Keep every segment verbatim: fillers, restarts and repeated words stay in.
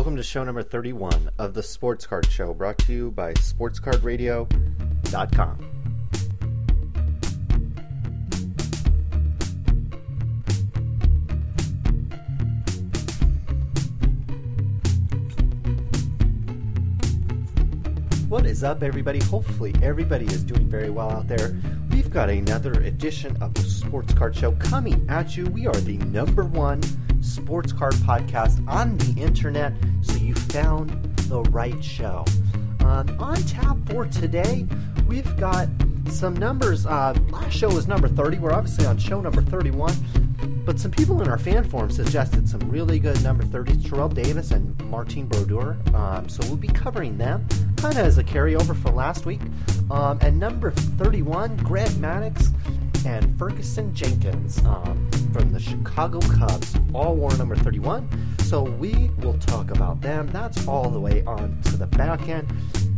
Welcome to show number thirty-one of the Sports Card Show, brought to you by sports card radio dot com. What is up, everybody? Hopefully everybody is doing very well out there. We've got another edition of the Sports Card Show coming at you. We are the number one sports card podcast on the internet, so you found the right show. Um, on tap for today, we've got some numbers. Uh, last show was number thirty. We're obviously on show number thirty-one. But some people in our fan forum suggested some really good number thirties, Terrell Davis and Martin Brodeur. Um, so we'll be covering them kind of as a carryover from last week. Um, and number thirty-one, Grant Maddux and Ferguson Jenkins um, from the Chicago Cubs all wore number thirty-one. So we will talk about them. That's all the way on to the back end.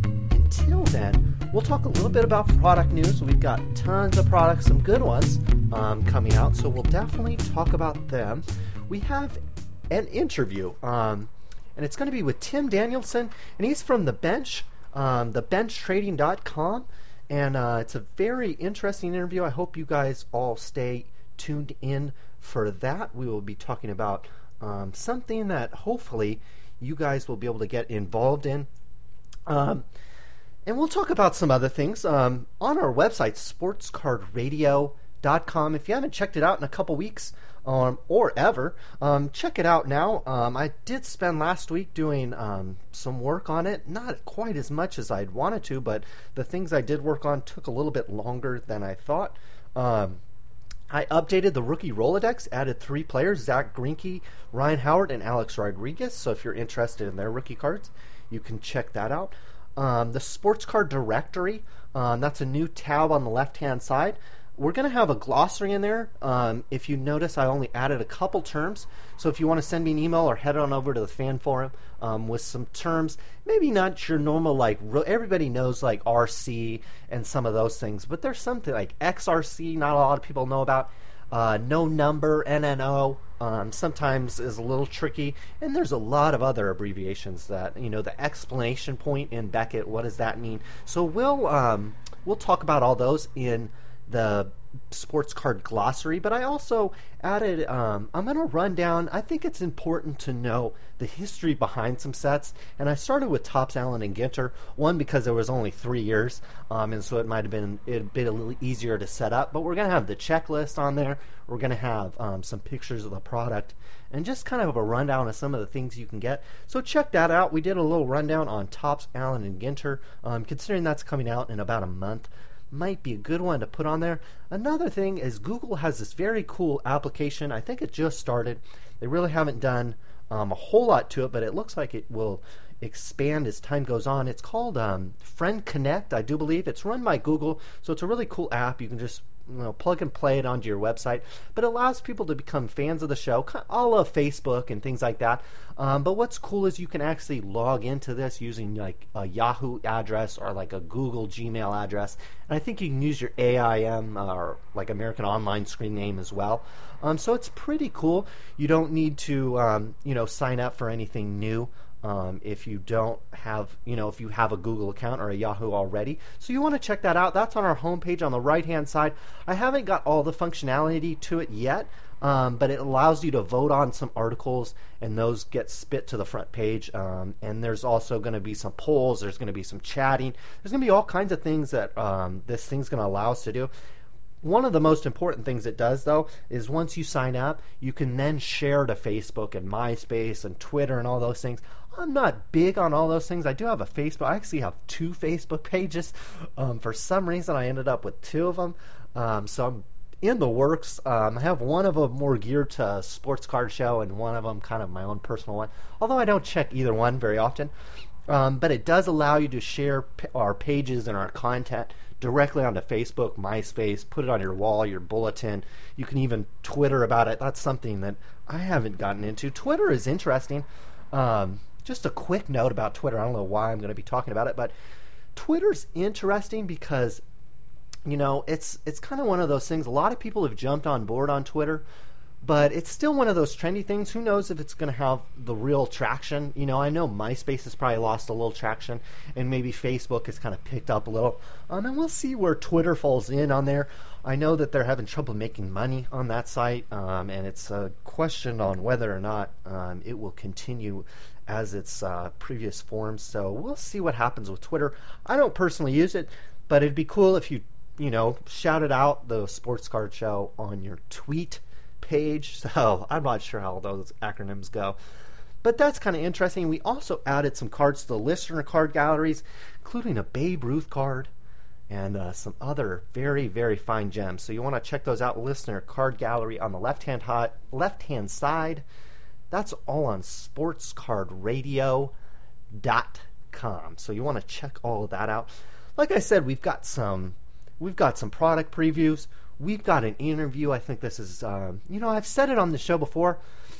Until then, we'll talk a little bit about product news. We've got tons of products, some good ones um, coming out, so we'll definitely talk about them. We have an interview, um, and it's going to be with Tim Danielson, and he's from The Bench, um, the bench trading dot com, and uh, it's a very interesting interview. I hope you guys all stay tuned in for that. We will be talking about um, something that hopefully you guys will be able to get involved in. Um, And we'll talk about some other things um, on our website, sports card radio dot com. If you haven't checked it out in a couple weeks um, or ever, um, check it out now. Um, I did spend last week doing um, some work on it. Not quite as much as I'd wanted to, but the things I did work on took a little bit longer than I thought. Um, I updated the rookie Rolodex, added three players, Zach Greinke, Ryan Howard, and Alex Rodriguez. So if you're interested in their rookie cards, you can check that out. Um, the Sports Card Directory, um, that's a new tab on the left-hand side. We're going to have a glossary in there. Um, if you notice, I only added a couple terms. So if you want to send me an email or head on over to the fan forum um, with some terms, maybe not your normal, like, everybody knows, like, R C and some of those things. But there's something like X R C, not a lot of people know about. Uh, no number, N N O, um, sometimes is a little tricky, and there's a lot of other abbreviations that, you know, the exclamation point in Beckett, what does that mean? So we'll um, we'll talk about all those in the sports card glossary, but I also added, um, I'm going to run down, I think it's important to know the history behind some sets, and I started with Topps, Allen, and Ginter, one because there was only three years, um, and so it might have been it'd been a little easier to set up, but we're going to have the checklist on there, we're going to have um, some pictures of the product, and just kind of a rundown of some of the things you can get, so check that out. We did a little rundown on Topps, Allen, and Ginter, um, considering that's coming out in about a month. Might be a good one to put on there. Another thing is Google has this very cool application. I think it just started. They really haven't done um, a whole lot to it, but it looks like it will expand as time goes on. It's called um, Friend Connect, I do believe. It's run by Google, so it's a really cool app. You can just you know, plug and play it onto your website, but it allows people to become fans of the show, all of Facebook and things like that. Um, but what's cool is you can actually log into this using like a Yahoo address or like a Google Gmail address, and I think you can use your A I M uh, or like American Online screen name as well. Um, so it's pretty cool. You don't need to um, you know sign up for anything new. Um, if you don't have, you know, if you have a Google account or a Yahoo already. So you want to check that out. That's on our homepage on the right-hand side. I haven't got all the functionality to it yet, um, but it allows you to vote on some articles, and those get spit to the front page. Um, and there's also going to be some polls. There's going to be some chatting. There's going to be all kinds of things that um, this thing's going to allow us to do. One of the most important things it does, though, is once you sign up, you can then share to Facebook and MySpace and Twitter and all those things. I'm not big on all those things. I do have a Facebook. I actually have two Facebook pages. Um, for some reason, I ended up with two of them. Um, so I'm in the works. Um, I have one of them more geared to Sports Card Show and one of them kind of my own personal one, although I don't check either one very often. Um, but it does allow you to share p- our pages and our content directly onto Facebook, MySpace, put it on your wall, your bulletin. You can even Twitter about it. That's something that I haven't gotten into. Twitter is interesting. Um, just a quick note about Twitter. I don't know why I'm going to be talking about it, but Twitter's interesting because, you know, it's it's kind of one of those things. A lot of people have jumped on board on Twitter, But it's still one of those trendy things. Who knows if it's going to have the real traction? You know, I know MySpace has probably lost a little traction, and maybe Facebook has kind of picked up a little. Um, and we'll see where Twitter falls in on there. I know that they're having trouble making money on that site, um, and it's a question on whether or not um, it will continue as its uh, previous forms. So we'll see what happens with Twitter. I don't personally use it, but it'd be cool if you, you know, shouted out the Sports Card Show on your tweet page. So I'm not sure how those acronyms go, but that's kind of interesting. We also added some cards to the listener card galleries, including a Babe Ruth card and uh, some other very, very fine gems. So you want to check those out. Listener card gallery on the left hand hot left hand side. That's all on sports card radio dot com. So you want to check all of that out. Like I said, we've got some we've got some product previews. We've got an interview. I think this is, um, you know, I've said it on the show before.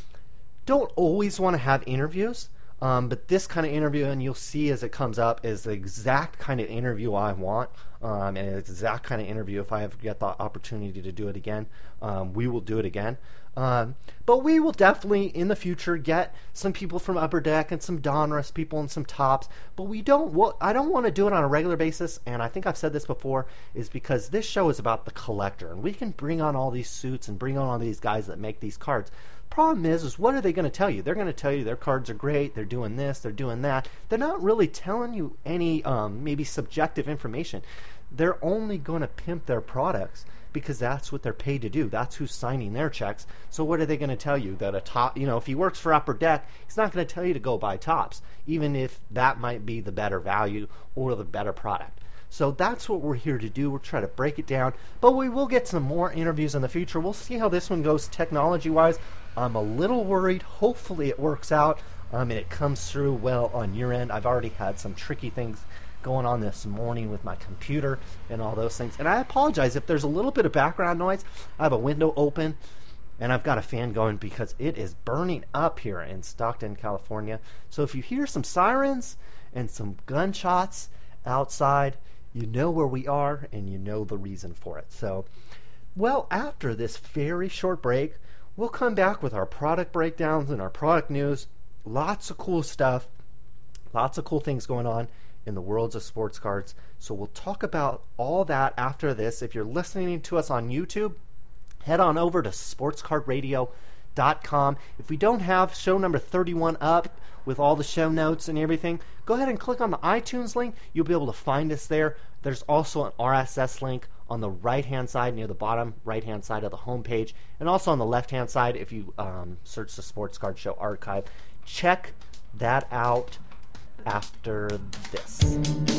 Don't always want to have interviews, um, but this kind of interview, and you'll see as it comes up, is the exact kind of interview I want, um, and it's the exact kind of interview. If I ever get the opportunity to do it again, um, we will do it again. Um, but we will definitely in the future get some people from Upper Deck and some Donruss people and some Tops. But we don't. Well, I don't want to do it on a regular basis. And I think I've said this before, is because this show is about the collector, and we can bring on all these suits and bring on all these guys that make these cards. Problem is, is what are they going to tell you? They're going to tell you their cards are great. They're doing this. They're doing that. They're not really telling you any um, maybe subjective information. They're only going to pimp their products because that's what they're paid to do. That's who's signing their checks. So what are they going to tell you? That a top, you know, if he works for Upper Deck, he's not going to tell you to go buy Tops, even if that might be the better value or the better product. So that's what we're here to do. We're trying to break it down. But we will get some more interviews in the future. We'll see how this one goes technology-wise. I'm a little worried. Hopefully it works out um, and it comes through well on your end. I've already had some tricky things going on this morning with my computer and all those things. And I apologize if there's a little bit of background noise. I have a window open and I've got a fan going because it is burning up here in Stockton, California. So if you hear some sirens and some gunshots outside, you know where we are and you know the reason for it. So, well, after this very short break, we'll come back with our product breakdowns and our product news. Lots of cool stuff. Lots of cool things going on in the worlds of sports cards. So we'll talk about all that after this. If you're listening to us on YouTube, head on over to sports card radio dot com. If we don't have show number thirty-one up with all the show notes and everything, go ahead and click on the iTunes link. You'll be able to find us there. There's also an R S S link on the right-hand side, near the bottom right-hand side of the homepage, and also on the left-hand side if you um, search the Sports Card Show archive. Check that out after this.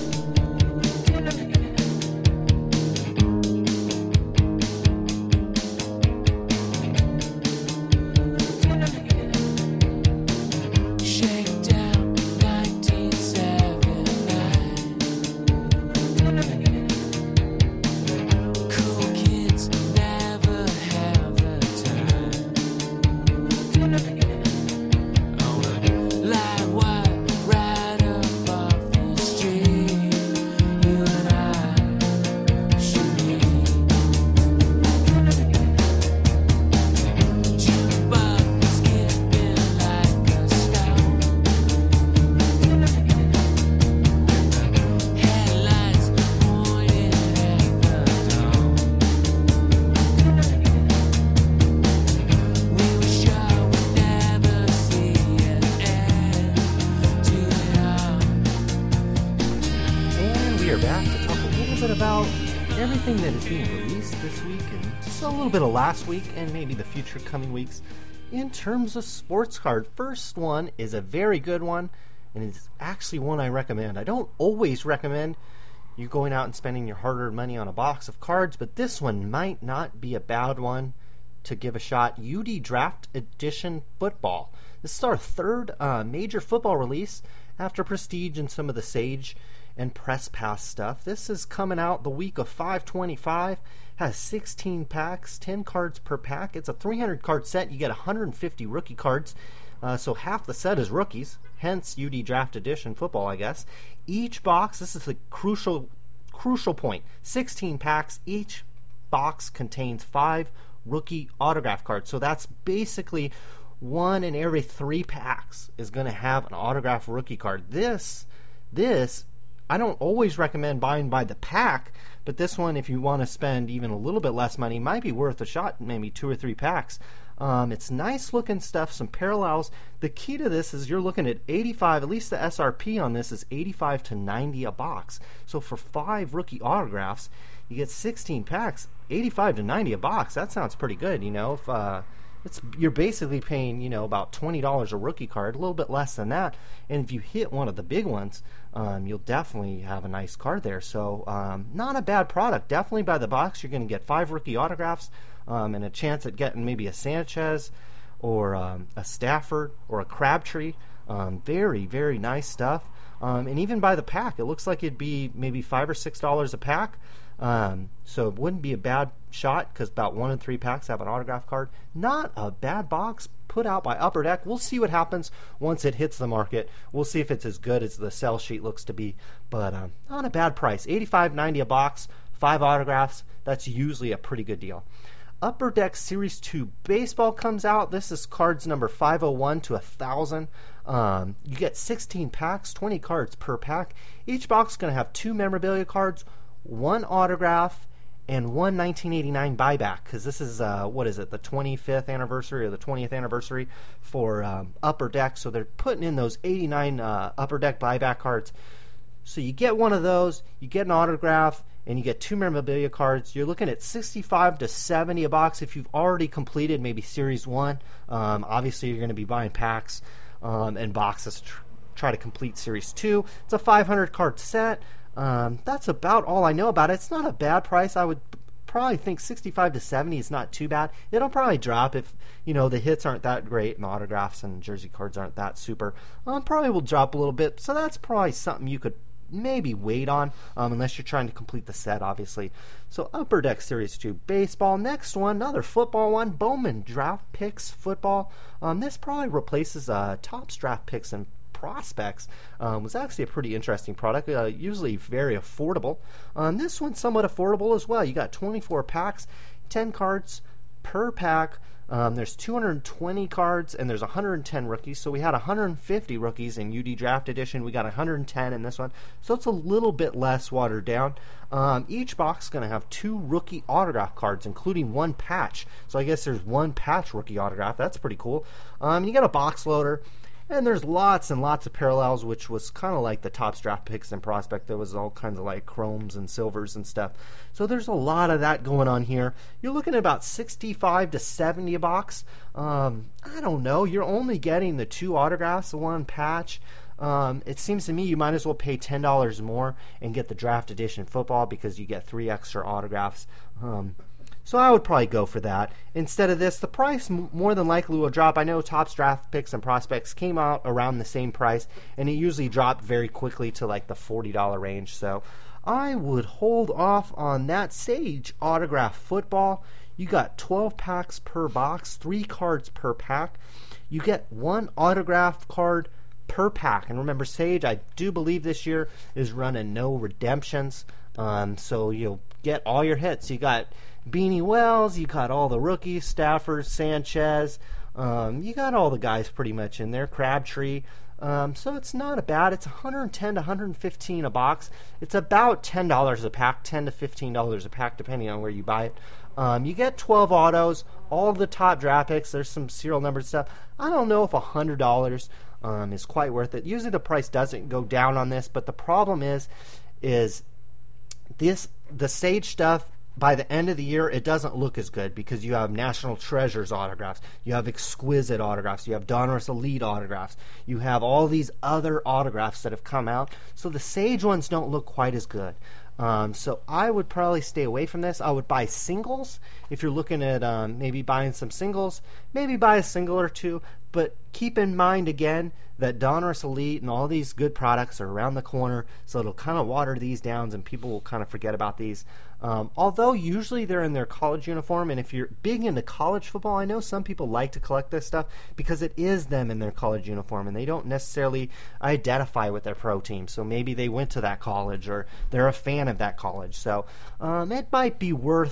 Bit of last week and maybe the future coming weeks in terms of sports card. First one is a very good one, and it's actually one I recommend. I don't always recommend you going out and spending your hard-earned money on a box of cards, but this one might not be a bad one to give a shot. U D Draft Edition Football. This is our third uh, major football release after Prestige and some of the Sage and Press Pass stuff. This is coming out the week of five twenty-five. Has sixteen packs, ten cards per pack. It's a three hundred card set. You get one hundred fifty rookie cards. Uh, so half the set is rookies. Hence U D Draft Edition Football, I guess. Each box, this is the crucial crucial point. sixteen packs. Each box contains five rookie autograph card. So that's basically one in every three packs is going to have an autographed rookie card. This, this, I don't always recommend buying by the pack, but this one, if you want to spend even a little bit less money, might be worth a shot, maybe two or three packs. Um, it's nice looking stuff, some parallels. The key to this is you're looking at eighty-five, at least the S R P on this is eighty-five to ninety a box. So for five rookie autographs, you get sixteen packs, eighty-five to ninety a box. That sounds pretty good, you know. If uh, it's you're basically paying, you know, about twenty dollars a rookie card, a little bit less than that. And if you hit one of the big ones, um, you'll definitely have a nice card there. So um, not a bad product. Definitely by the box, you're going to get five rookie autographs. Um, and a chance at getting maybe a Sanchez or um, a Stafford or a Crabtree. Um, very, very nice stuff. Um, and even by the pack, it looks like it'd be maybe five or six dollars a pack. Um, so it wouldn't be a bad shot because about one in three packs have an autograph card. Not a bad box put out by Upper Deck. We'll see what happens once it hits the market. We'll see if it's as good as the sell sheet looks to be. But um, not a bad price. eighty-five ninety a box, five autographs. That's usually a pretty good deal. Upper Deck Series two Baseball comes out. This is cards number five oh one to one thousand. Um, you get sixteen packs, twenty cards per pack. Each box is going to have two memorabilia cards, one autograph, and one nineteen eighty-nine buyback. Because this is, uh, what is it, the twenty-fifth anniversary or the twentieth anniversary for um, Upper Deck. So they're putting in those eighty-nine uh, Upper Deck buyback cards. So you get one of those, you get an autograph, and you get two memorabilia cards. You're looking at sixty-five to seventy a box if you've already completed maybe Series one. Um, obviously, you're going to be buying packs um, and boxes to tr- try to complete Series two. It's a five hundred card set. Um, that's about all I know about it. It's not a bad price. I would probably think sixty-five to seventy is not too bad. It'll probably drop if, you know, the hits aren't that great and the autographs and jersey cards aren't that super. Um, probably will drop a little bit. So that's probably something you could maybe wait on, um, unless you're trying to complete the set, obviously. So Upper Deck Series two Baseball. Next one, another football one, Bowman Draft Picks Football. Um, this probably replaces uh, Topps Draft Picks and Prospects. Um, was actually a pretty interesting product, uh, usually very affordable. Um, this one's somewhat affordable as well. You got twenty-four packs, ten cards per pack. Um, there's two hundred twenty cards, and there's one hundred ten rookies. So we had one hundred fifty rookies in U D Draft Edition. We got one hundred ten in this one. So it's a little bit less watered down. Um, each box is going to have two rookie autograph cards, including one patch. So I guess there's one patch rookie autograph. That's pretty cool. Um, you got a box loader. And there's lots and lots of parallels, which was kind of like the Topps Draft Picks and Prospect. There was all kinds of like chromes and silvers and stuff. So there's a lot of that going on here. You're looking at about sixty-five to seventy a box. Um, I don't know. You're only getting the two autographs, the one patch. Um, it seems to me you might as well pay ten dollars more and get the Draft Edition football because you get three extra autographs. Um, So I would probably go for that. Instead of this, the price m- more than likely will drop. I know Topps Draft Picks and Prospects came out around the same price, and it usually dropped very quickly to like the forty dollars range. So I would hold off on that Sage Autograph Football. You got twelve packs per box, three cards per pack. You get one autograph card per pack. And remember, Sage, I do believe this year is running no redemptions. Um, so you'll get all your hits. You got Beanie Wells, you got all the rookies, Stafford, Sanchez, um, you got all the guys pretty much in there, Crabtree. Um, so it's not a bad. It's one hundred ten to one hundred fifteen a box. It's about ten dollars a pack, ten to fifteen dollars a pack, depending on where you buy it. Um, you get twelve autos, all the top draft picks. There's some serial numbered stuff. I don't know if one hundred dollars um, is quite worth it. Usually the price doesn't go down on this, but the problem is, is this the Sage stuff. By the end of the year, it doesn't look as good because you have National Treasures autographs, you have Exquisite autographs, you have Donruss Elite autographs, you have all these other autographs that have come out. So the Sage ones don't look quite as good. Um, so I would probably stay away from this. I would buy singles if you're looking at um, maybe buying some singles. Maybe buy a single or two, but keep in mind again that Donruss Elite and all these good products are around the corner, so it'll kind of water these down and people will kind of forget about these. Um, although usually they're in their college uniform, and if you're big into college football, I know some people like to collect this stuff because it is them in their college uniform, and they don't necessarily identify with their pro team. So maybe they went to that college or they're a fan of that college. So um, it might be worth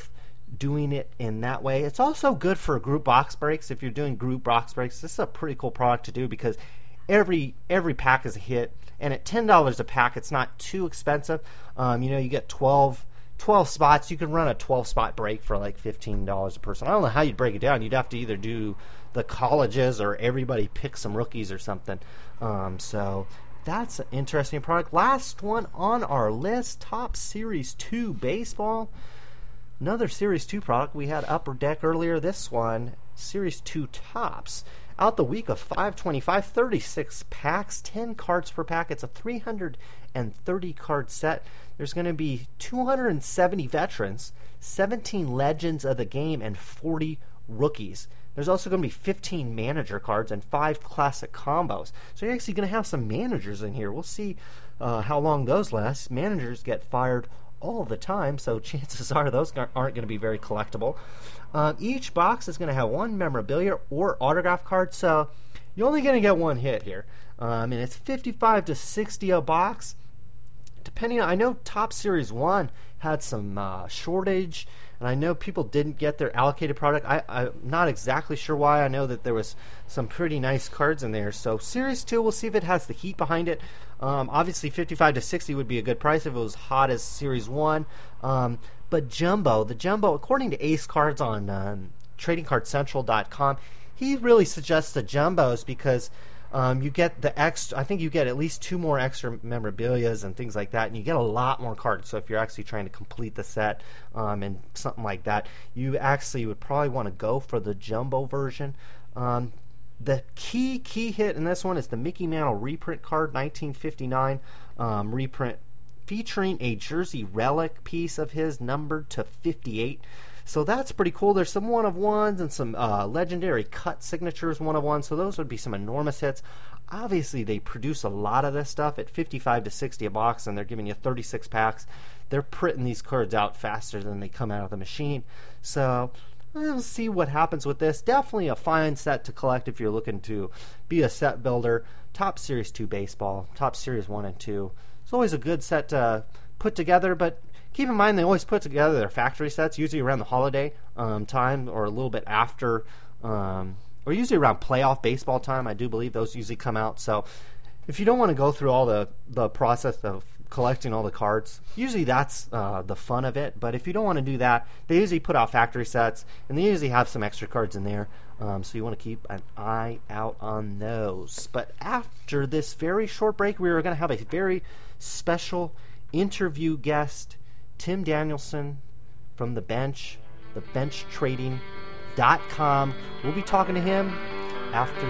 doing it in that way. It's also good for group box breaks. If you're doing group box breaks, this is a pretty cool product to do because every every pack is a hit, and at ten dollars a pack, it's not too expensive. Um, you know, you get twelve, twelve spots. You can run a twelve spot break for like fifteen dollars a person. I don't know how you'd break it down. You'd have to either do the colleges or everybody pick some rookies or something. Um, so that's an interesting product. Last one on our list, Topps Series two Baseball. Another Series two product. We had Upper Deck earlier. This one, Series two Topps. Out the week of five twenty-five, thirty-six packs, ten cards per pack. It's a three hundred thirty card set. There's going to be two hundred seventy veterans, seventeen legends of the game, and forty rookies. There's also going to be fifteen manager cards and five classic combos. So you're actually going to have some managers in here. We'll see uh, how long those last. Managers get fired all the time, so chances are those aren't going to be very collectible. Um, each box is going to have one memorabilia or autograph card, so you're only going to get one hit here. Um, and it's fifty-five to sixty a box. Depending on, I know Topps Series one had some uh, shortage, and I know people didn't get their allocated product. I, I'm not exactly sure why. I know that there was some pretty nice cards in there. So Series two, we'll see if it has the heat behind it. Um, obviously, fifty-five to sixty would be a good price if it was hot as Series one. Um, but Jumbo, the Jumbo, according to Ace Cards on um, trading card central dot com, he really suggests the Jumbos because um, you get the extra, I think you get at least two more extra memorabilias and things like that, and you get a lot more cards. So if you're actually trying to complete the set um, and something like that, you actually would probably want to go for the Jumbo version. Um, The key key hit in this one is the Mickey Mantle reprint card, nineteen fifty-nine um, reprint, featuring a jersey relic piece of his numbered to fifty-eight. So that's pretty cool. There's some one of ones and some uh, legendary cut signatures one of ones. So those would be some enormous hits. Obviously, they produce a lot of this stuff at fifty-five to sixty a box, and they're giving you thirty-six packs. They're printing these cards out faster than they come out of the machine. So we'll see what happens with this. Definitely a fine set to collect if you're looking to be a set builder. Topps Series two Baseball, Topps Series one and two. It's always a good set to put together, but keep in mind they always put together their factory sets, usually around the holiday um, time or a little bit after, um, or usually around playoff baseball time. I do believe those usually come out. So if you don't want to go through all the, the process of collecting all the cards, usually that's uh, the fun of it. But if you don't want to do that, they usually put out factory sets, and they usually have some extra cards in there, um, so you want to keep an eye out on those. But after this very short break, we are going to have a very special interview guest, Tim Danielson from The Bench, the bench trading dot com. We'll be talking to him after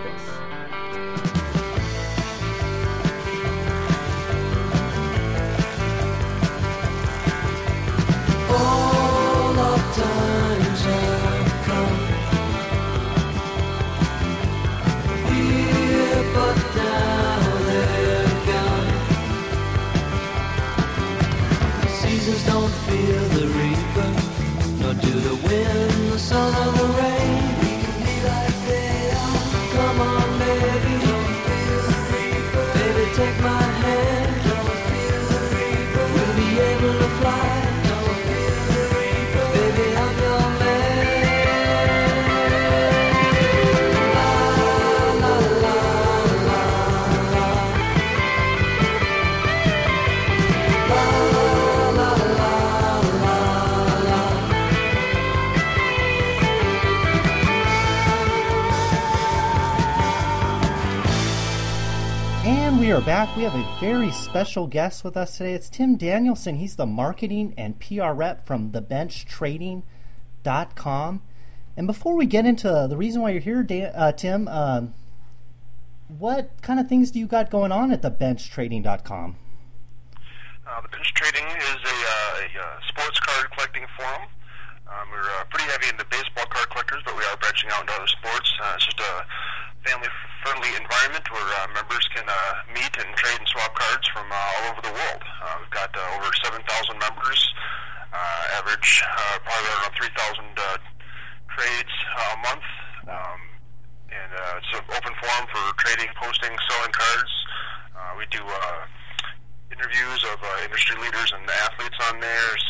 this. All our times have come. Here, but now they're gone. Seasons don't feel the reaper, nor do the wind, the sun, or the rain. We can be like they are. Come on, baby, don't feel the reaper. Baby, take my hand, don't feel the reaper. We'll be able to fly. We are back. We have a very special guest with us today. It's Tim Danielson. He's the marketing and P R rep from the bench trading dot com. And before we get into the reason why you're here, Dan, uh, Tim, um, what kind of things do you got going on at the bench trading dot com? Uh, the Bench Trading is a, uh, a uh, sports card collecting forum. Um, we're uh, pretty heavy into baseball card collectors, but we are branching out into other sports. Uh, it's just a family-friendly environment where uh, members can uh, meet and trade and swap cards from uh, all over the world. Uh, we've got uh, over seven thousand members, uh, average uh, probably around three thousand uh, trades uh, a month. Um, and uh, it's an open forum for trading, posting, selling cards. Uh, we do uh, interviews of uh, industry leaders and athletes on there. So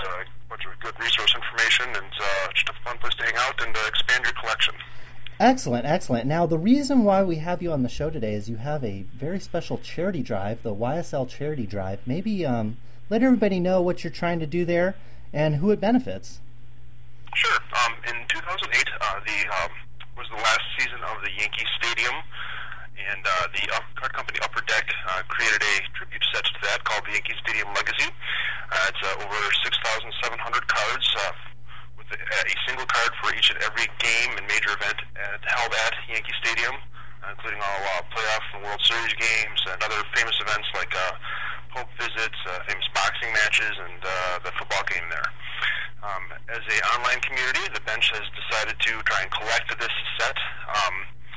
bunch of good resource information, and uh, just a fun place to hang out and uh, expand your collection. Excellent, excellent. Now, the reason why we have you on the show today is you have a very special charity drive, the Y S L Charity Drive. Maybe um, let everybody know what you're trying to do there and who it benefits. Sure. Um, in two thousand eight, uh, the um, was the last season of the Yankee Stadium, and uh, the uh, card company Upper Deck uh, created a tribute set to that called the Yankee Stadium Legacy. Uh, it's uh, over six thousand seven hundred cards, uh, with a, a single card for each and every game and major event uh, held at Yankee Stadium, uh, including all uh, playoff and World Series games and other famous events like uh, Pope visits, uh, famous boxing matches, and uh, the football game there. Um, as an online community, the bench has decided to try and collect this set, um,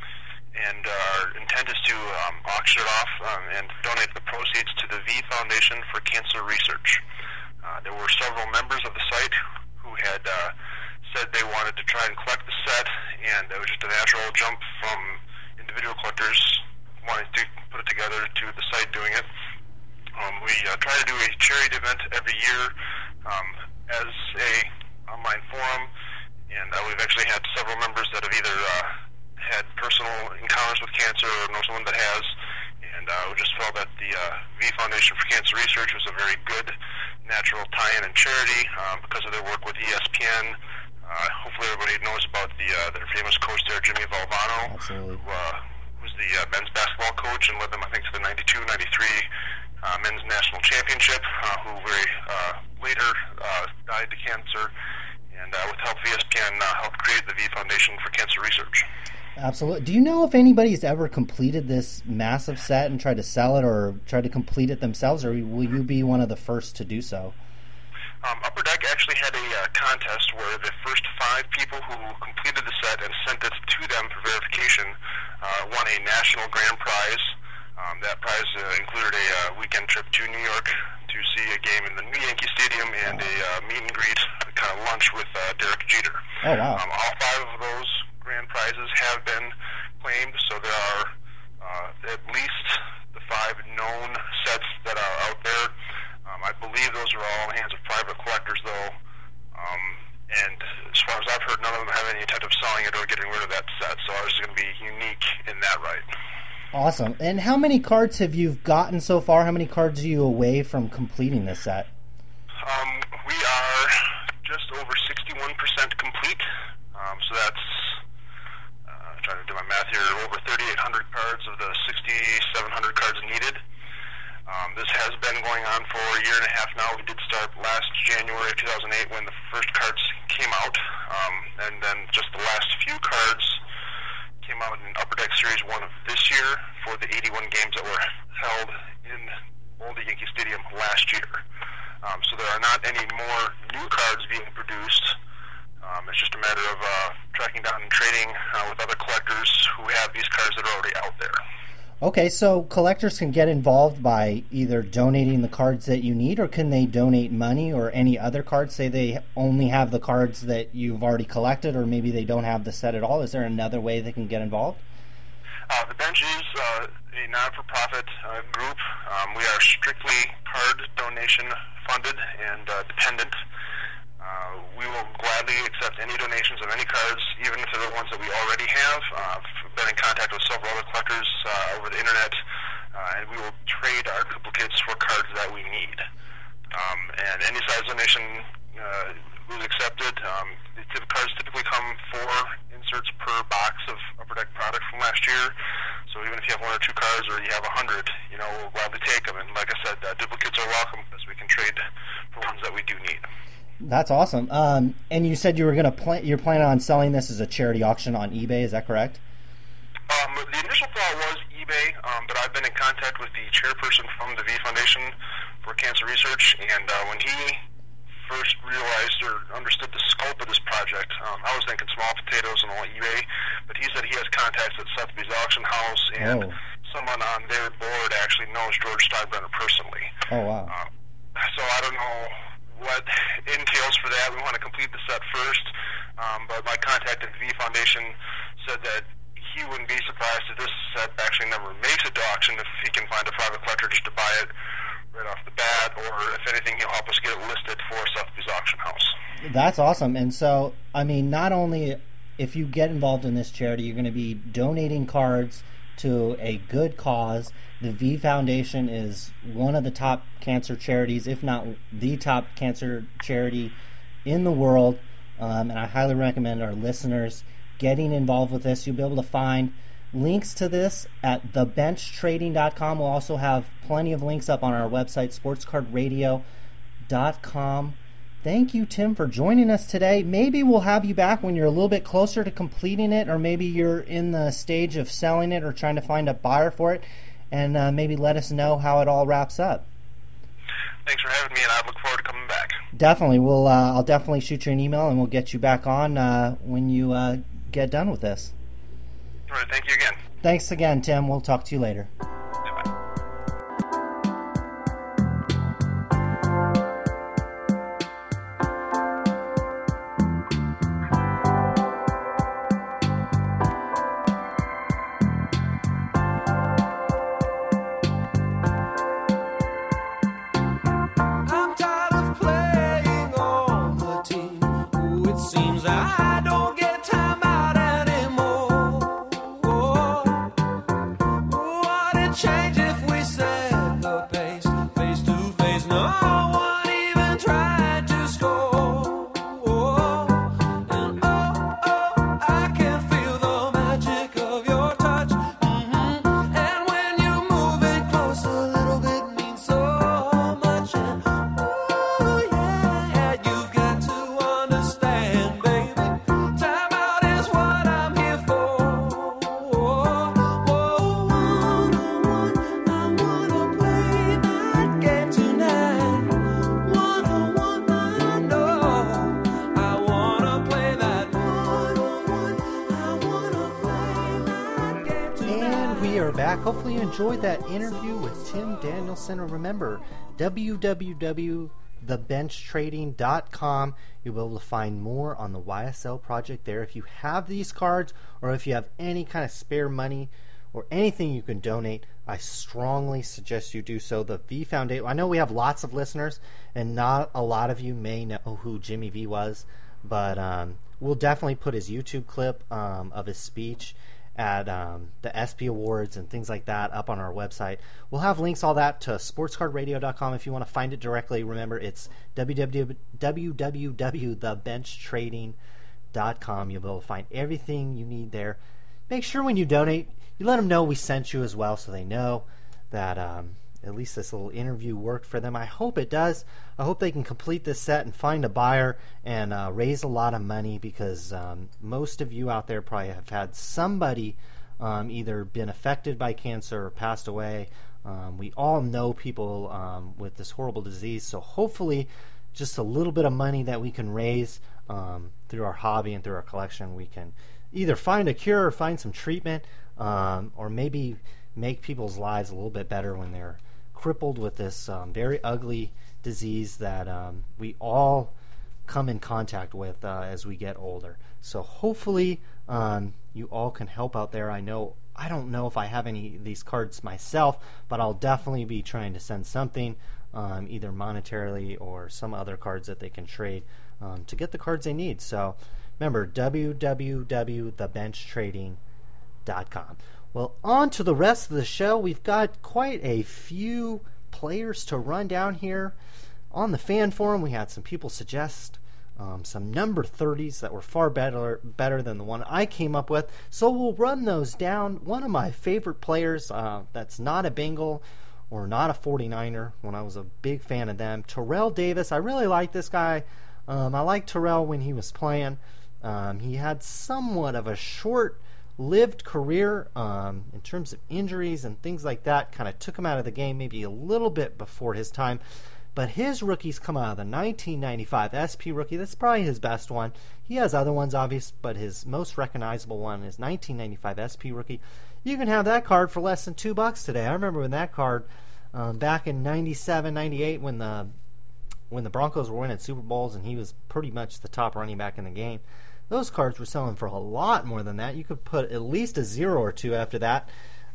and our intent is to um, auction it off um, and donate the proceeds to the V Foundation for Cancer Research. Uh, there were several members of the site who had uh, said they wanted to try and collect the set, and it was just a natural jump from individual collectors wanting to put it together to the site doing it. Um, we uh, try to do a charity event every year um, as a online forum, and uh, we've actually had several members that have either uh, had personal encounters with cancer or know someone that has, and uh, we just felt that the uh, V Foundation for Cancer Research was a very good natural tie-in and charity um, because of their work with E S P N. Uh, hopefully everybody knows about the uh, their famous coach there, Jimmy Valvano, Absolutely. who uh, was the uh, men's basketball coach and led them, I think, to the ninety-two ninety-three uh, men's national championship, uh, who very uh, later uh, died to cancer, and uh, with help of E S P N, uh, helped create the V Foundation for Cancer Research. Absolutely. Do you know if anybody's ever completed this massive set and tried to sell it or tried to complete it themselves, or will you be one of the first to do so? Um, Upper Deck actually had a uh, contest where the first five people who completed the set and sent it to them for verification uh, won a national grand prize. Um, that prize uh, included a uh, weekend trip to New York to see a game in the new Yankee Stadium and a uh, meet and greet, kind of lunch with uh, Derek Jeter. Oh, wow. Um, all five of those grand prizes have been claimed, so there are uh, at least the five known sets that are out there. Um, I believe those are all in the hands of private collectors, though, um, and as far as I've heard, none of them have any intent of selling it or getting rid of that set, so ours is going to be unique in that right. Awesome. And how many cards have you gotten so far? How many cards are you away from completing this set? Um, we are just over sixty-one percent complete, um, so that's, uh, trying to do my math here, over thirty-eight hundred cards of the sixty-seven hundred cards needed. Um, this has been going on for a year and a half now. We did start last January of two thousand eight when the first cards came out, um, and then just the last few cards came out in Upper Deck Series one of this year for the eighty-one games that were held in Old Yankee Stadium last year. Um, so there are not any more new cards being produced. Um, it's just a matter of uh, tracking down and trading uh, with other collectors who have these cards that are already out there. Okay, so collectors can get involved by either donating the cards that you need, or can they donate money or any other cards? Say they only have the cards that you've already collected, or maybe they don't have the set at all. Is there another way they can get involved? Uh, the bench is uh, a non-for-profit uh, group. Um, we are strictly card donation funded and uh, dependent. Uh, we will gladly accept any donations of any cards, even if they're the ones that we already have. Uh, I've been in contact with several other collectors uh, over the internet, uh, and we will trade our duplicates for cards that we need. Um, and any size donation uh, is accepted. Um, the tip cards typically come four inserts per box of Upper Deck product from last year. So even if you have one or two cards, or you have a hundred, you know, we'll gladly take them. And like I said, uh, duplicates are welcome because we can trade for ones that we do need. That's awesome. Um, and you said you were going to plan. You're planning on selling this as a charity auction on eBay. Is that correct? Um, the initial thought was eBay, um, but I've been in contact with the chairperson from the V Foundation for Cancer Research, and uh, when he first realized or understood the scope of this project, um, I was thinking small potatoes and all eBay, but he said he has contacts at Sotheby's Auction House, and oh. someone on their board actually knows George Steinbrenner personally. Oh, wow. Um, so I don't know what entails for that. We want to complete the set first, um, but my contact at the V Foundation said that he wouldn't be surprised if this set actually never makes it to auction if he can find a private collector just to buy it right off the bat, or if anything, he'll help us get it listed for Sotheby's Auction House. That's awesome. And so, I mean, not only if you get involved in this charity, you're going to be donating cards to a good cause. The V Foundation is one of the top cancer charities, if not the top cancer charity in the world. Um, and I highly recommend our listeners getting involved with this. You'll be able to find links to this at the bench trading dot com. We'll also have plenty of links up on our website, sports card radio dot com. Thank you, Tim, for joining us today. Maybe we'll have you back when you're a little bit closer to completing it, or maybe you're in the stage of selling it or trying to find a buyer for it, and uh, maybe let us know how it all wraps up. Thanks for having me, and I look forward to coming back. Definitely. We'll, uh, I'll definitely shoot you an email, and we'll get you back on uh, when you uh, get done with this. All right, thank you again. Thanks again, Tim. We'll talk to you later. Bye. I'm tired of playing on the team. Ooh, it seems that I don't get time out anymore. Would it change if we set the pace face to face? No one even tried to score. And oh, oh, I can feel the magic of your touch. Mhm. And when you move it close, a little bit means so much. And oh yeah, you've got to understand, baby. Time out is what I'm here for. Whoa, one-on-one, I wanna play that game tonight. One-on-one, I know I wanna play that. One-on-one, I wanna play that game tonight. And we are back. Hopefully you enjoyed that interview with Tim Danielson. And remember, w w w dot the bench trading dot com. You'll be able to find more on the Y S L project there. If you have these cards, or if you have any kind of spare money or anything you can donate, I strongly suggest you do so. The V Foundation, I know we have lots of listeners, and not a lot of you may know who Jimmy V was, but um, we'll definitely put his YouTube clip um, of his speech at um, the S P Awards and things like that up on our website. We'll have links, all that, to sports card radio dot com if you want to find it directly. Remember, it's w w w dot the bench trading dot com. You'll be able to find everything you need there. Make sure when you donate, you let them know we sent you as well, so they know that um, at least this little interview worked for them. I hope it does. I hope they can complete this set and find a buyer and uh, raise a lot of money, because um, most of you out there probably have had somebody um, either been affected by cancer or passed away. Um, we all know people um, with this horrible disease, so hopefully just a little bit of money that we can raise um, through our hobby and through our collection, we can either find a cure or find some treatment, um, or maybe make people's lives a little bit better when they're crippled with this um, very ugly disease that um, we all come in contact with uh, as we get older. So hopefully um, you all can help out there. I know I don't know if I have any of these cards myself, but I'll definitely be trying to send something, um, either monetarily or some other cards that they can trade um, to get the cards they need. So remember, w w w dot the bench trading dot com. Well, on to the rest of the show. We've got quite a few players to run down here. On the fan forum, we had some people suggest um, some number thirties that were far better better than the one I came up with. So we'll run those down. One of my favorite players uh, that's not a Bengal or not a forty-niner, when I was a big fan of them, Terrell Davis. I really like this guy. Um, I liked Terrell when he was playing. Um, he had somewhat of a short lived career um, in terms of injuries and things like that. Kind of took him out of the game maybe a little bit before his time, but his rookies come out of the nineteen ninety-five S P rookie. That's probably his best one. He has other ones, obvious, but his most recognizable one is nineteen ninety-five S P rookie. You can have that card for less than two bucks today. I remember when that card um, back in ninety-seven, ninety-eight, when the when the Broncos were winning Super Bowls and he was pretty much the top running back in the game. Those cards were selling for a lot more than that. You could put at least a zero or two after that.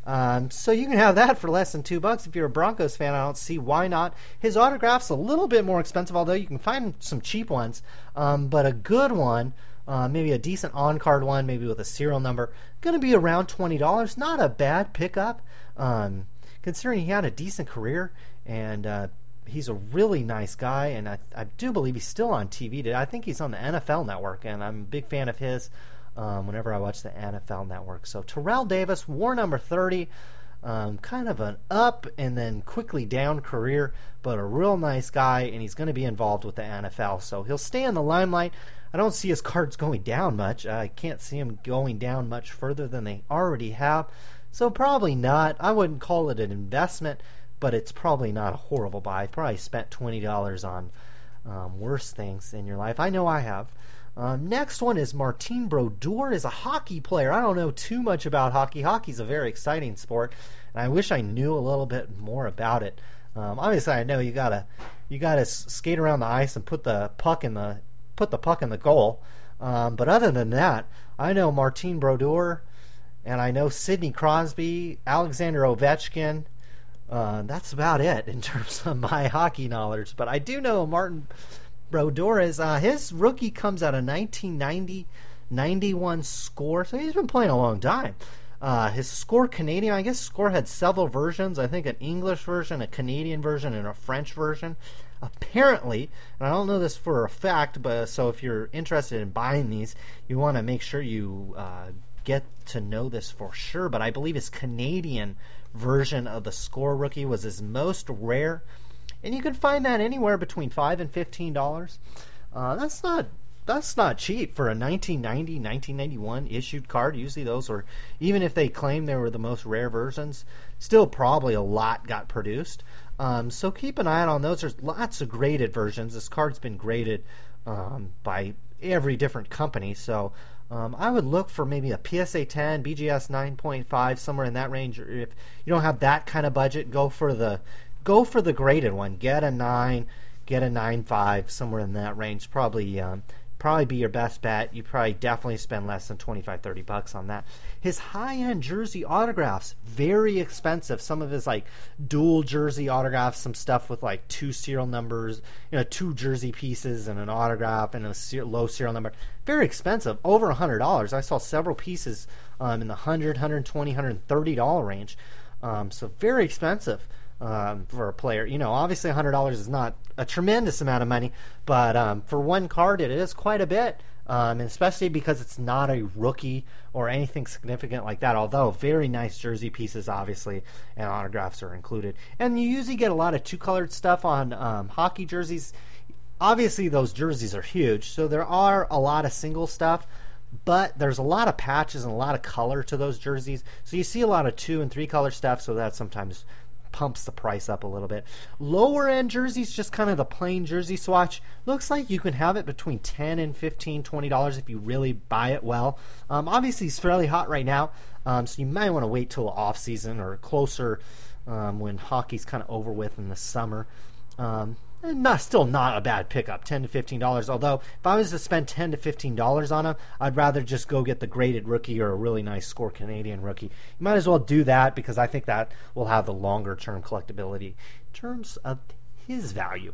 Um, so you can have that for less than two bucks. If you're a Broncos fan, I don't see why not. His autograph's a little bit more expensive, although you can find some cheap ones. Um, but a good one, uh, maybe a decent on-card one, maybe with a serial number, going to be around twenty dollars. Not a bad pickup, um, considering he had a decent career, and uh, he's a really nice guy, and I, I do believe he's still on T V today. I think he's on the N F L Network, and I'm a big fan of his. Um, whenever I watch the N F L Network. So Terrell Davis, war number thirty, um, kind of an up and then quickly down career, but a real nice guy, and he's going to be involved with the N F L. So he'll stay in the limelight. I don't see his cards going down much. I can't see him going down much further than they already have. So probably not. I wouldn't call it an investment, but it's probably not a horrible buy. You've probably spent twenty dollars on um, worse things in your life. I know I have. Um, next one is Martin Brodeur, is a hockey player. I don't know too much about hockey. Hockey's a very exciting sport, and I wish I knew a little bit more about it. Um, obviously, I know you gotta you gotta skate around the ice and put the puck in the put the puck in the goal. Um, but other than that, I know Martin Brodeur, and I know Sidney Crosby, Alexander Ovechkin. Uh, that's about it in terms of my hockey knowledge. But I do know Martin Brodeur is uh, his rookie comes out of nineteen ninety ninety-one score, so he's been playing a long time. Uh, his score Canadian, I guess score had several versions. I think an English version, a Canadian version, and a French version. Apparently, and I don't know this for a fact, but so if you're interested in buying these, you want to make sure you uh, get to know this for sure. But I believe his Canadian version of the score rookie was his most rare. And you can find that anywhere between five and fifteen dollars. Uh, that's not that's not cheap for a nineteen ninety, nineteen ninety-one issued card. Usually those are, even if they claim they were the most rare versions, still probably a lot got produced. Um, so keep an eye out on those. There's lots of graded versions. This card's been graded um, by every different company. So um, I would look for maybe a P S A ten, B G S nine point five, somewhere in that range. Or if you don't have that kind of budget, go for the Go for the graded one. Get a nine, get a nine five, somewhere in that range. Probably, um, probably be your best bet. You probably definitely spend less than twenty-five, thirty bucks on that. His high-end jersey autographs, very expensive. Some of his like dual jersey autographs, some stuff with like two serial numbers, you know, two jersey pieces and an autograph and a ser- low serial number. Very expensive, over a hundred dollars. I saw several pieces um, in the hundred, hundred twenty, hundred thirty dollar range. Um, so very expensive. Um, for a player, you know, obviously one hundred dollars is not a tremendous amount of money, but um, for one card, it is quite a bit, um, and especially because it's not a rookie or anything significant like that, although very nice jersey pieces, obviously, and autographs are included. And you usually get a lot of two-colored stuff on um, hockey jerseys. Obviously, those jerseys are huge, so there are a lot of single stuff, but there's a lot of patches and a lot of color to those jerseys, so you see a lot of two- and three-color stuff, so that sometimes pumps the price up a little bit. Lower end jerseys, just kind of the plain jersey swatch, looks like you can have it between ten and fifteen, twenty dollars if you really buy it well. Um, obviously it's fairly hot right now, um, so you might want to wait till off season or closer um, when hockey's kind of over with in the summer. Um, and not still not a bad pickup, ten to fifteen dollars. Although if I was to spend ten to fifteen dollars on them, I'd rather just go get the graded rookie or a really nice score Canadian rookie. You might as well do that because I think that will have the longer term collectability in terms of his value.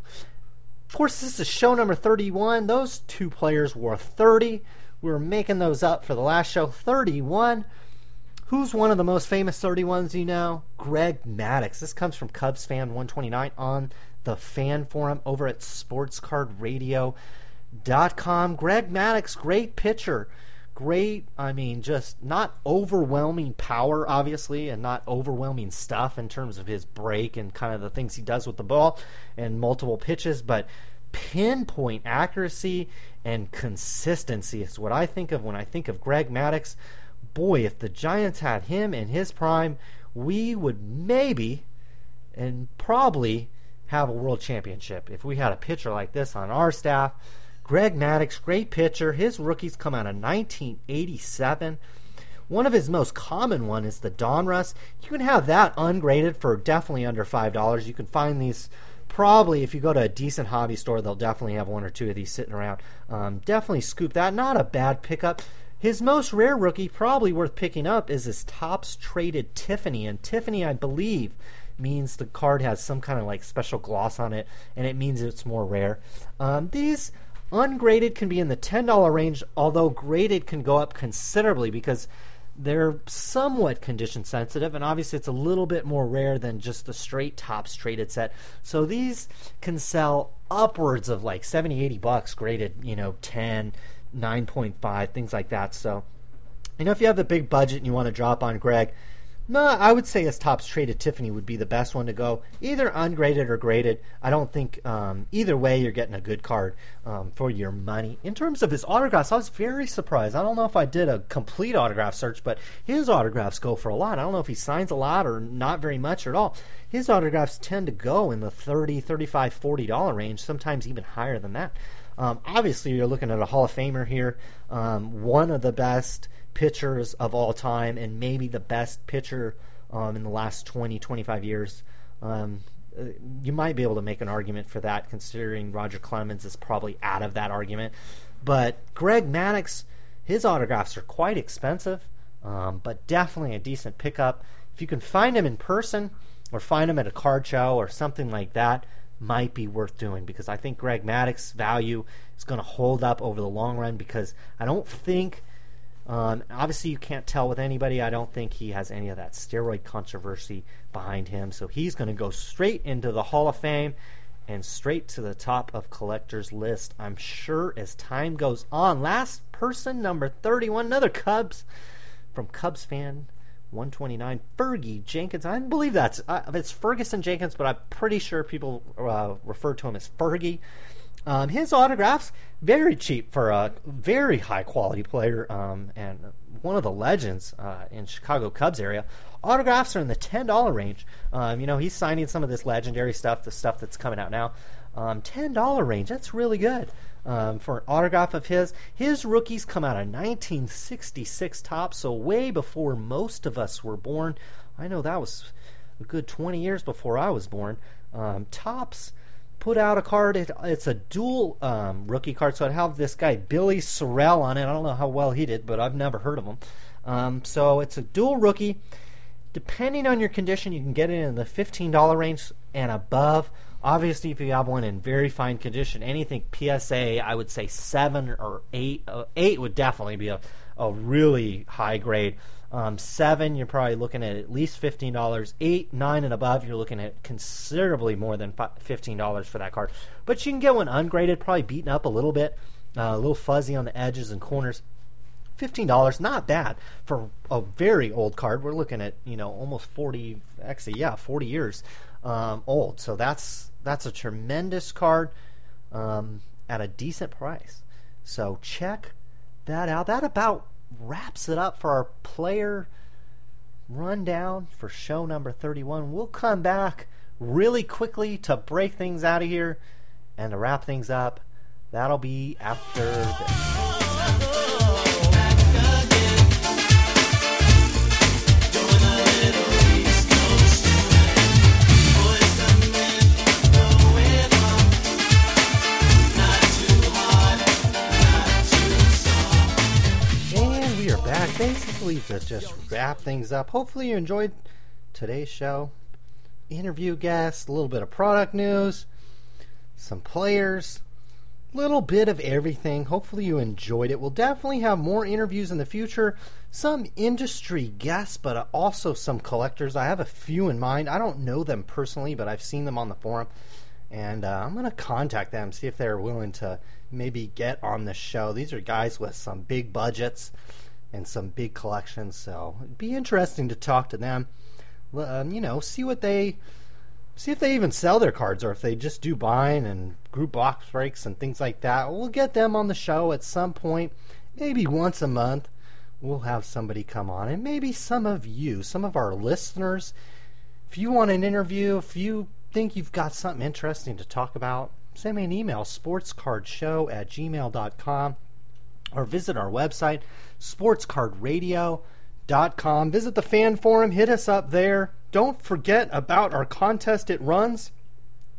Of course, this is show number thirty-one. Those two players were thirty. We were making those up for the last show. thirty-one. Who's one of the most famous thirty-ones you know? Greg Maddux. This comes from Cubs Fan one twenty-nine on the fan forum over at sports card radio dot com. Greg Maddux, great pitcher. Great, I mean, just not overwhelming power, obviously, and not overwhelming stuff in terms of his break and kind of the things he does with the ball and multiple pitches, but pinpoint accuracy and consistency is what I think of when I think of Greg Maddux. Boy, if the Giants had him in his prime, we would maybe and probably have a world championship if we had a pitcher like this on our staff. Greg Maddux, great pitcher. His rookies come out of nineteen eighty-seven. One of his most common one is the Donruss. You can have that ungraded for definitely under five dollars. You can find these probably, if you go to a decent hobby store, they'll definitely have one or two of these sitting around. Um, definitely scoop that. Not a bad pickup. His most rare rookie, probably worth picking up, is his Topps Traded Tiffany. And Tiffany, I believe, means the card has some kind of like special gloss on it, and it means it's more rare. Um, these ungraded can be in the ten dollars range, although graded can go up considerably because they're somewhat condition sensitive, and obviously it's a little bit more rare than just the straight Topps Traded set. So these can sell upwards of like seventy, eighty bucks graded, you know, ten, nine point five, things like that. So, you know, if you have the big budget and you want to drop on Greg, no, I would say his Topps Traded Tiffany would be the best one to go, either ungraded or graded. I don't think um, either way you're getting a good card um, for your money. In terms of his autographs, I was very surprised. I don't know if I did a complete autograph search, but his autographs go for a lot. I don't know if he signs a lot or not very much at all. His autographs tend to go in the thirty dollars, thirty-five dollars, forty dollars range, sometimes even higher than that. Um, obviously, you're looking at a Hall of Famer here, um, one of the best pitchers of all time, and maybe the best pitcher um, in the last twenty, twenty-five years. Um, you might be able to make an argument for that, considering Roger Clemens is probably out of that argument. But Greg Maddux, his autographs are quite expensive, um, but definitely a decent pickup. If you can find him in person or find him at a card show or something like that, might be worth doing, because I think Greg Maddux' value is going to hold up over the long run, because I don't think, um, obviously you can't tell with anybody, I don't think he has any of that steroid controversy behind him, so he's going to go straight into the Hall of Fame and straight to the top of collectors list, I'm sure, as time goes on. Last person, number thirty-one, another Cubs, from Cubs fan one twenty-nine, Fergie Jenkins. I believe that's uh, it's Ferguson Jenkins, but I'm pretty sure people uh, refer to him as Fergie. Um, his autographs, very cheap for a very high quality player, um, and one of the legends uh, in Chicago Cubs area. Autographs are in the ten dollars range. Um, you know, he's signing some of this legendary stuff, the stuff that's coming out now. Um, ten dollars range, that's really good. Um, for an autograph of his. His rookies come out of nineteen sixty-six Topps, so way before most of us were born. I know that was a good twenty years before I was born. Um, Topps put out a card. It, it's a dual um, rookie card, so I'd have this guy Billy Sorrell on it. I don't know how well he did, but I've never heard of him. Um, so it's a dual rookie. Depending on your condition, you can get it in the fifteen dollars range and above. Obviously, if you have one in very fine condition, anything P S A, I would say seven or eight. Uh, eight would definitely be a, a really high grade. Um, seven, you're probably looking at at least fifteen dollars. Eight, nine, and above, you're looking at considerably more than fifteen dollars for that card. But you can get one ungraded, probably beaten up a little bit, uh, a little fuzzy on the edges and corners. fifteen dollars, not bad for a very old card. We're looking at, you know, almost forty, actually, yeah, forty years um, old. So that's that's a tremendous card um, at a decent price. So check that out. That about wraps it up for our player rundown for show number thirty-one. We'll come back really quickly to break things out of here and to wrap things up. That'll be after this. Basically, to just wrap things up, hopefully you enjoyed today's show. Interview guests, a little bit of product news, some players, a little bit of everything. Hopefully you enjoyed it. We'll definitely have more interviews in the future, some industry guests, but also some collectors. I have a few in mind. I don't know them personally, but I've seen them on the forum, and uh, I'm going to contact them, see if they're willing to maybe get on the show. These are guys with some big budgets and some big collections, so it'd be interesting to talk to them. Um, you know, see what they, see if they even sell their cards, or if they just do buying and group box breaks and things like that. We'll get them on the show at some point, maybe once a month. We'll have somebody come on, and maybe some of you, some of our listeners, if you want an interview, if you think you've got something interesting to talk about, send me an email, sportscardshow at gmail dot com. Or visit our website, sports card radio dot com. Visit the fan forum. Hit us up there. Don't forget about our contest. It runs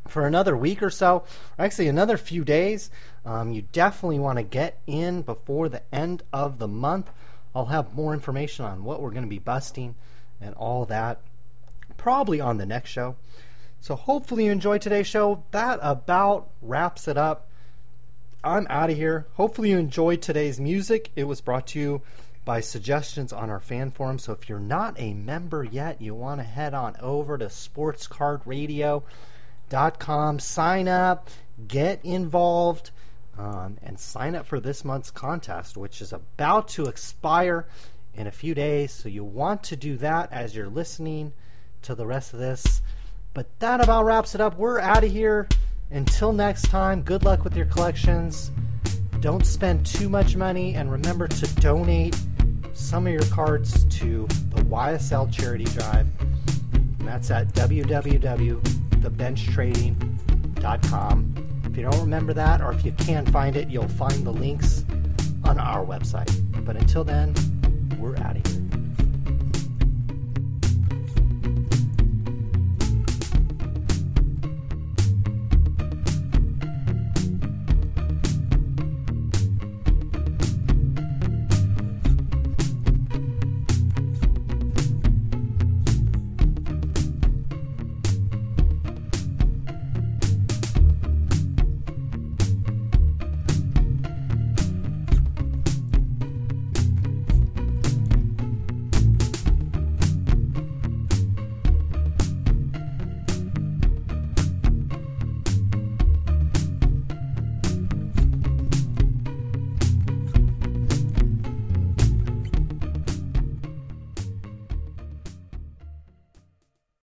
for another week or so, or actually another few days. Um, you definitely want to get in before the end of the month. I'll have more information on what we're going to be busting and all that probably on the next show. So hopefully you enjoyed today's show. That about wraps it up. I'm out of here. Hopefully you enjoyed today's music. It was brought to you by suggestions on our fan forum. So if you're not a member yet, you want to head on over to sports card radio dot com, sign up, get involved, um, and sign up for this month's contest, which is about to expire in a few days. So you want to do that as you're listening to the rest of this. But that about wraps it up. We're out of here. Until next time, good luck with your collections. Don't spend too much money, and remember to donate some of your cards to the Y S L charity drive. And that's at w w w dot the bench trading dot com. If you don't remember that, or if you can't find it, you'll find the links on our website. But until then, we're out of here.